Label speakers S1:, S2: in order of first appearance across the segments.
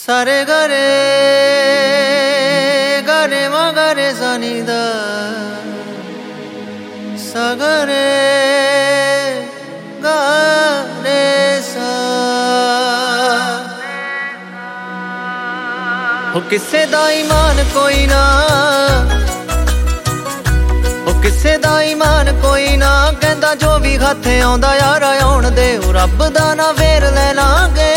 S1: सारे गरे गरे मगरे सनिदा सगरे गरे सा हो किसे दा ईमान कोई ना किसे दा ईमान कोई ना कहंदा जो भी हथे आउंदा यार आउण दे रब दा ना फेर ले लांगे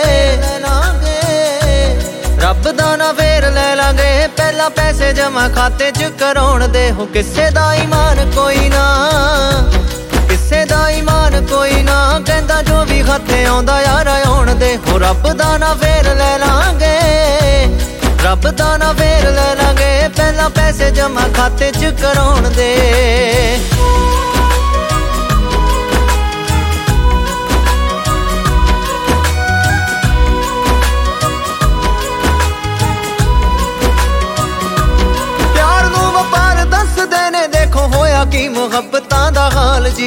S1: रब दा ना फेर ले लांगे पहला पैसे जमा खाते च कराउण दे हो किसे दा ईमान कोई ना किसे दा ईमान कोई ना कहंदा जो भी हथे आउंदा यार आउण दे हो रब दा ना फेर ले लांगे रब दा ना फेर ले लांगे पहला पैसे जमा खाते च कराउण दे प्यार नूं वपार दसदे ने देखो होया की मुहब्बतां दा हाल जी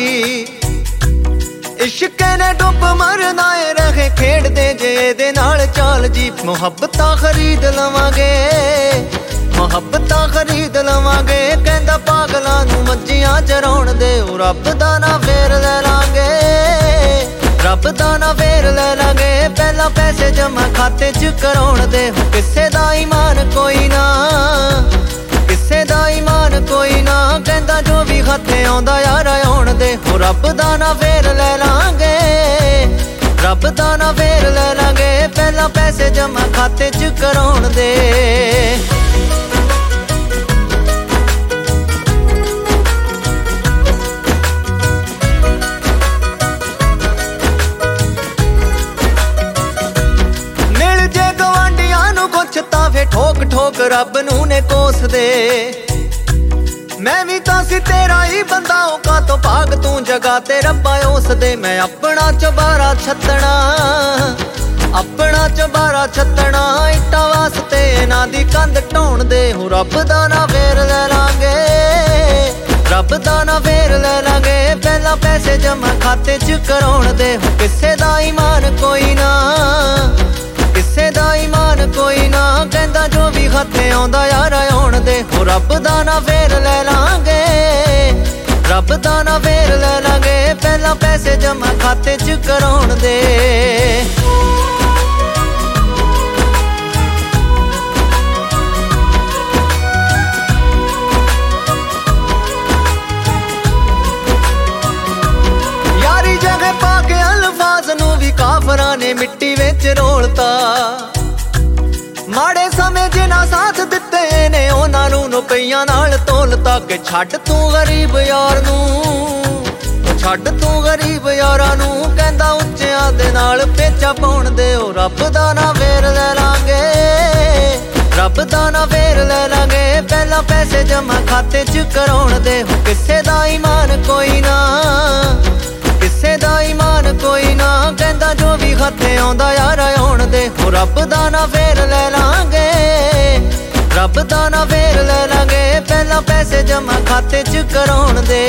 S1: इश्क ने डुब मरना है रहे खेड़ दे जे दे नाल चाल जी मुहब्बतां खरीद लवांगे मुहब्बतां खरीद लवांगे कहंदा पागलां नूं मज्जियां चराउण दे रब दा ना फेर ले लांगे रब दा ना फेर ले लांगे पहला पैसे जमा खाते च कराउण दे किसे दा ईमान कोई ना किसे दा ईमान कोई ना कहंदा जो भी हथे आउंदा यार आउण दे रब दा ना फेर ले लांगे रब दा ना फेर ले लांगे पहला पैसे जमा खाते च कराउण दे मिल जे गवांडियां नूं कुछ तां फे ठोक ठोक रब नूं ने कोस दे मैं भी तां सी तेरा ही बंदा औका तो भाग तू जगा ते रब्बा उस दे मैं अपना चबारा छत्तना अपना चबारा छत्तना इट्टा वास्ते ना दी कंध ढाउण दे हो रब दा ना फेर ले लांगे रब दा ना फेर ले लांगे पहला पैसे जमा खाते च कराउण दे हो किसे दा ईमान कोई ना किसे दा ईमान कोई ना कहंदा जो भी हथे आउंदा यार आउण दे हो रब दा ना फेर ले लांगे रब दा ना फेर ले लांगे पहला पैसे जमा खाते च कराउण दे यारी जगह पाके अल्फाज नूं भी काफरां ने मिट्टी विच रोलता माड़े समय जिन्हां साथ दिते ने उन्हां नूं रुपइयां नाल तोलता कि छड्ड तू गरीब यार नूं छड्ड तू गरीब यारां नूं कहंदा उच्चियां दे नाल पेचा पाउण दे रब दा ना फेर ले लांगे रब दा ना फेर ले लांगे पहला पैसे जमा खाते च कराउण दे किसे दा ईमान कोई ना किसे दा ईमान कोई ना कहंदा जो भी हथे आउंदा यार आउण दे रब दा ना फेर ले लांगे रब दा ना फेर ले लांगे पहला पैसे जमा खाते च कराउण दे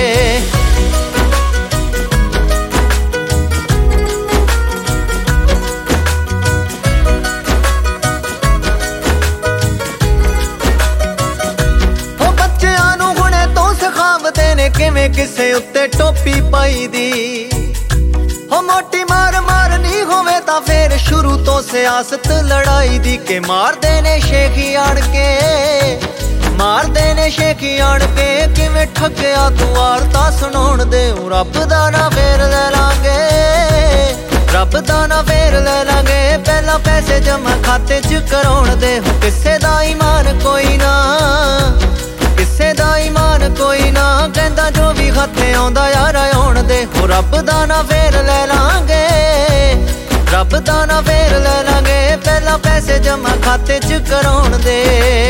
S1: हो बच्चियां नूं हुणे तो सिखावदे ने किवें किसे उत्ते टोपी पाई दी हो मोटी मार मारनी होवे तां फेर शुरू तो सियासत लड़ाई दी के मारदे ने शेखी आण के मारदे ने शेखी आण के किवें ठग्गिया तू वारता सुणाउण दे रब दा ना फेर ले लांगे रब दा ना फेर ले लांगे पहला पैसे जमा खाते च कराउण दे किसे दा ईमान कोई ना किसे दा ईमान कोई ना कहंदा जो भी हथे आउंदा यार आउण दे रब दा ना फेर ले लांगे रब दा ना फेर ले लांगे पहला पैसे जमा खाते च कराउण दे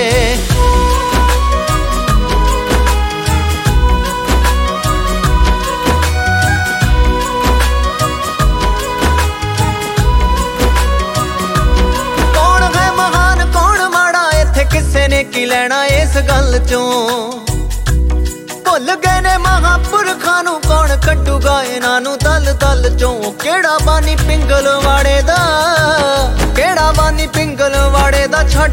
S1: कौन है महान कौन माड़ा इत्थे किसे ने की लेना इस गल चों भुल गए ने महापुरखां नूं कौन कड्डूगा इन्हां नूं दल दल चों केड़ा बानी पिंगल वाड़े दा केड़ा बानी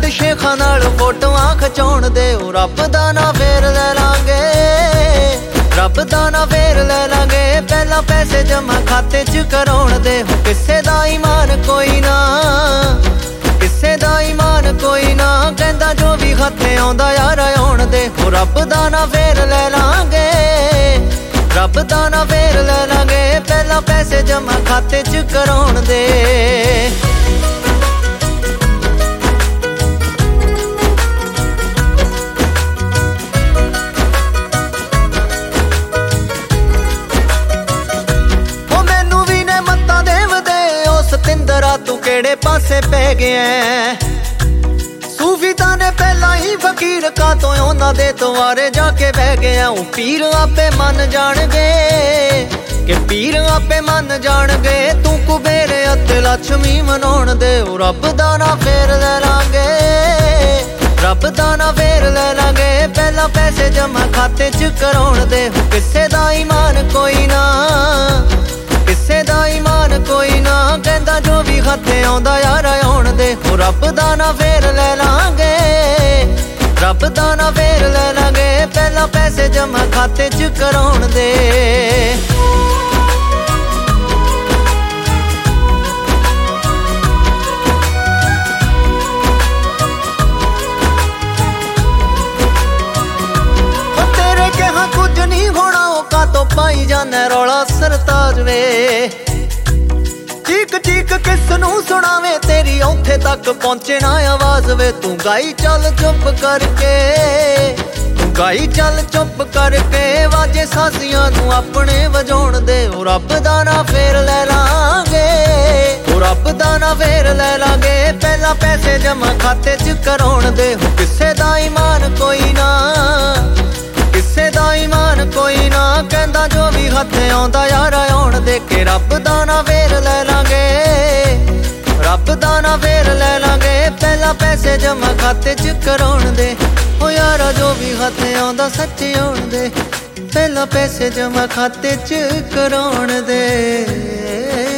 S1: ਛੱਡ ਸ਼ੇਖਾਂ ਨਾਲ ਫੋਟੋਆਂ ਖਿਚਾਉਣ ਦੇ ਉਹ ਰੱਬ ਦਾ ਨਾ ਫੇਰ ਲੈ ਲਾਂਗੇ ਰੱਬ ਦਾ ਨਾ ਫੇਰ ਲੈ ਲਾਂਗੇ ਪਹਿਲਾਂ ਪੈਸੇ ਜਮਾ ਖਾਤੇ 'ਚ ਕਰਾਉਣ ਦੇ ਹੋ ਕਿਸੇ ਦਾ ਈਮਾਨ ਕੋਈ ਨਾ ਕਿਸੇ ਦਾ ਈਮਾਨ ਕੋਈ ਨਾ ਕਹਿੰਦਾ ਜੋ ਵੀ ਹੱਥੇ ਆਉਂਦਾ ਯਾਰ ਆਉਣ ਦੇ ਹੋ ਰੱਬ ਦਾ ਨਾ ਫੇਰ ਲੈ ਲਾਂਗੇ ਰੱਬ ਦਾ ਨਾ ਫੇਰ ਲੈ ਲਾਂਗੇ ਪਹਿਲਾਂ ਪੈਸੇ ਜਮਾ ਖਾਤੇ 'ਚ ਕਰਾਉਣ ਦੇ ਸਤਿੰਦਰਾ ਤੂੰ ਕਿਹੜੇ ਪਾਸੇ ਪੈ ਗਿਆ ਸੂਫੀ ਤਾਂ ਨੇ ਪਹਿਲਾਂ ਹੀ ਫਕੀਰ ਕਾ ਤੋਂ ਉਹਨਾਂ ਦੇ ਦੁਆਰੇ ਜਾ ਕੇ ਬਹਿ ਗਿਆ ਉਹ ਪੀਰ ਆਪੇ ਮੰਨ ਜਾਣਗੇ ਕਿ ਪੀਰ ਆਪੇ ਮੰਨ ਜਾਣਗੇ ਤੂੰ ਕੁਬੇਰ ਅਤੇ ਲక్ష్ਮੀ ਮਨਾਉਣ ਦੇ ਉਹ ਰੱਬ ਦਾ ਨਾ ਫੇਰ ਲੈ ਲਾਂਗੇ ਰੱਬ ਦਾ ਨਾ ਫੇਰ ਲੈ ਲਾਂਗੇ ਪਹਿਲਾਂ ਪੈਸੇ ਜਮਾ ਖਾਤੇ 'ਚ ਕਰਾਉਣ ਦੇ ਕਿਸੇ ਦਾ ਈਮਾਨ ਕੋਈ ਨਾ ਕਿਸੇ ਦਾ ਈਮਾਨ ਕੋਈ ਨਾ ਕਹਿੰਦਾ ਜੋ ਵੀ ਹੱਥੇ ਆਉਂਦਾ ਯਾਰ ਆਉਣ ਦੇ ਹੋ ਰੱਬ ਦਾ ਨਾ ਫੇਰ ਲੈ ਲਾਂਗੇ ਰੱਬ ਦਾ ਨਾ ਫੇਰ ਲੈ ਲਾਂਗੇ ਪਹਿਲਾਂ ਪੈਸੇ ਜਮਾ ਖਾਤੇ 'ਚ ਕਰਾਉਣ ਦੇ ਤੇਰੇ ਕਿਹਾ ਕੁਝ ਨਹੀਂ ਹੋਣਾ ਉਹ ਕਾਤੋਂ ਪਾਈ ਜਾਨੇ ਰੌਲਾ ਸਰਤਾਜ ਵੇ ਚੀਕ ਚੀਕ ਕਿਸ ਨੂੰ ਸੁਣਾਵੇ ਤੇਰੀ ਉੱਥੇ ਤੱਕ ਪਹੁੰਚੇ ਨਾ ਆਵਾਜ਼ ਵੇ ਤੂੰ ਗਾਈ ਚੱਲ ਚੁੱਪ ਕਰਕੇ ਤੂੰ ਗਾਈ ਚੱਲ ਚੁੱਪ ਕਰਕੇ ਵਾਜੇ ਸਾਜ਼ੀਆਂ ਨੂੰ ਆਪਣੇ ਵਜਾਉਣ ਦੇ ਉਹ ਰੱਬ ਦਾ ਨਾ ਫੇਰ ਲੈ ਲਾਂਗੇ ਉਹ ਰੱਬ ਦਾ ਨਾ ਫੇਰ ਲੈ ਲਾਂਗੇ ਪਹਿਲਾਂ ਪੈਸੇ ਜਮਾ ਖਾਤੇ 'ਚ ਕਰਾਉਣ ਦੇ ਹੋ ਕਿਸੇ ਦਾ ਈਮਾਨ ਕੋਈ ਨਾ ਕਿਸੇ ਦਾ ਈਮਾਨ ਕੋਈ ਨਾ ਕਹਿੰਦਾ ਜੋ ਵੀ ਹੱਥੇ ਆਉਂਦਾ ਯਾਰ ਆਉਣ ਦੇ ਕੇ ਰੱਬ ਦਾ ਨਾ ਫੇਰ ਲੈ ਲਾਂਗੇ ਰੱਬ ਦਾ ਨਾ ਫੇਰ ਲੈ ਲਾਂਗੇ ਪਹਿਲਾਂ ਪੈਸੇ ਜਮਾ ਖਾਤੇ 'ਚ ਕਰਾਉਣ ਦੇ ਉਹ ਯਾਰਾ ਜੋ ਵੀ ਹੱਥੇ ਆਉਂਦਾ ਸੱਚ ਆਉਣ ਦੇ ਪਹਿਲਾਂ ਪੈਸੇ ਜਮਾ ਖਾਤੇ 'ਚ ਕਰਾਉਣ ਦੇ